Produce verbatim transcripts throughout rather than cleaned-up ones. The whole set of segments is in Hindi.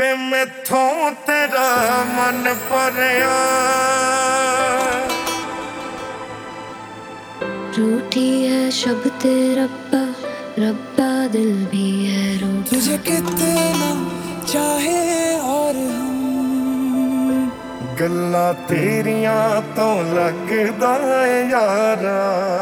वे मैथों तेरा मन भरिया रूठी है शब्द रब्बा रब्बा दिल भी है रूठा। तुझे कितना चाहे और हम गल्ला तेरिया तो लगदा है यारा।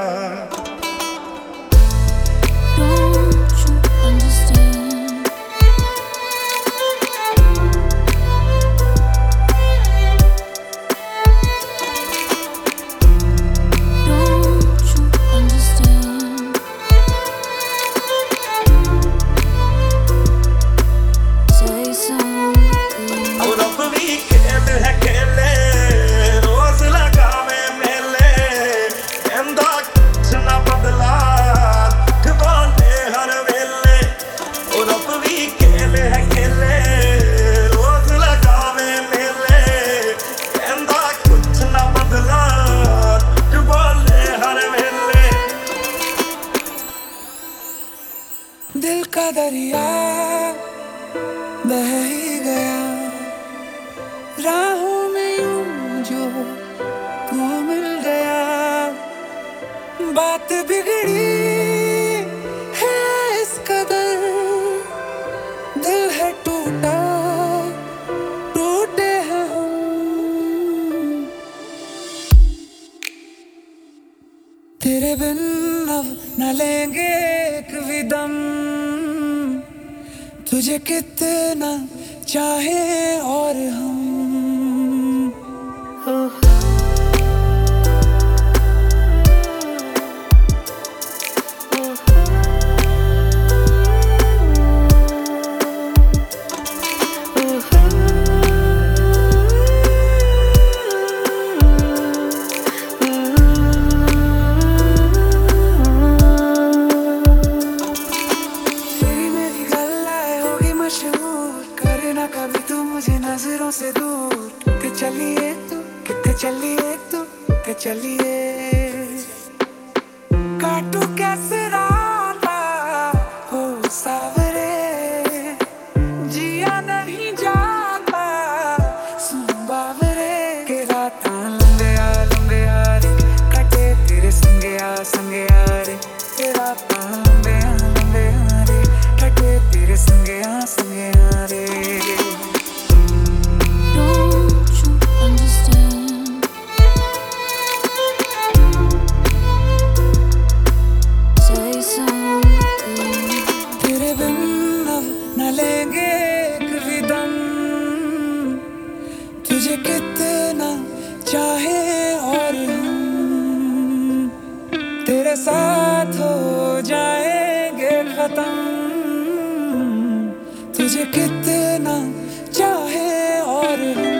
दिल का दरिया बह ही गया राहों में यूं जो तू मिल गया। बात बिगड़ी है इस कदर दिल है टूटा टूटे हैं हम। तेरे बिन अब न लेंगे एक भी दम तुझे कितना चाहे और हम। कभी तू मुझे नजरों से दूर के चलिए तू कितने चलिए तू के चलिए काटू कैसे राता हो सावरे जिया नहीं जाता सुन बावरे के राता लंबे आ लंबे आ रे कटे तेरे संगे आ संगे आ रे के राता लंबे आ लंबे आ रे कटे तेरे संगे आ संगे आ रे। तुझे कितना चाहे और हम तेरे साथ हो जाएंगे खत्म। तुझे कितना चाहे और हम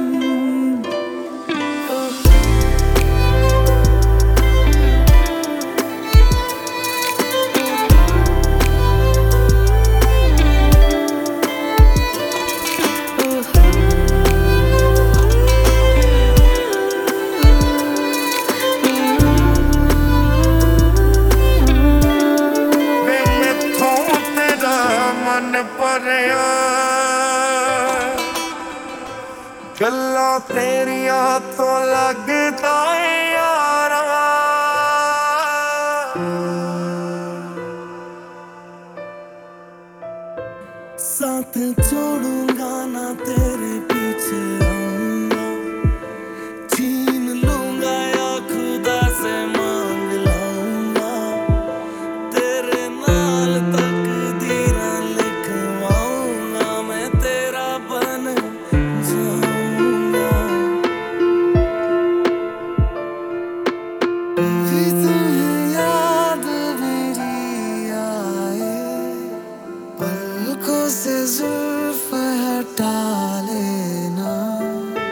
गल्ला तेरिया तो लगदा है यारा। साथ छोड़ूंगा ना तेरे पीछे आऊंगा छीन लूंगा या खुदा से मांग लाऊंगा तेरे नाल तकदीरा लिखवाऊंगा मैं तेरा बन जाऊंगा। भी तुम्हें याद मेरी आए पलकों से जुल्फ हटा लेना।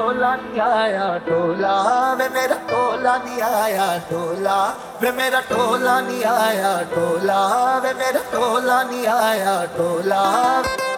टोला नहीं आया टोला वे मेरा टोला नहीं आया टोला वे मेरा टोला नहीं आया टोला वे मेरा टोला नहीं आया टोला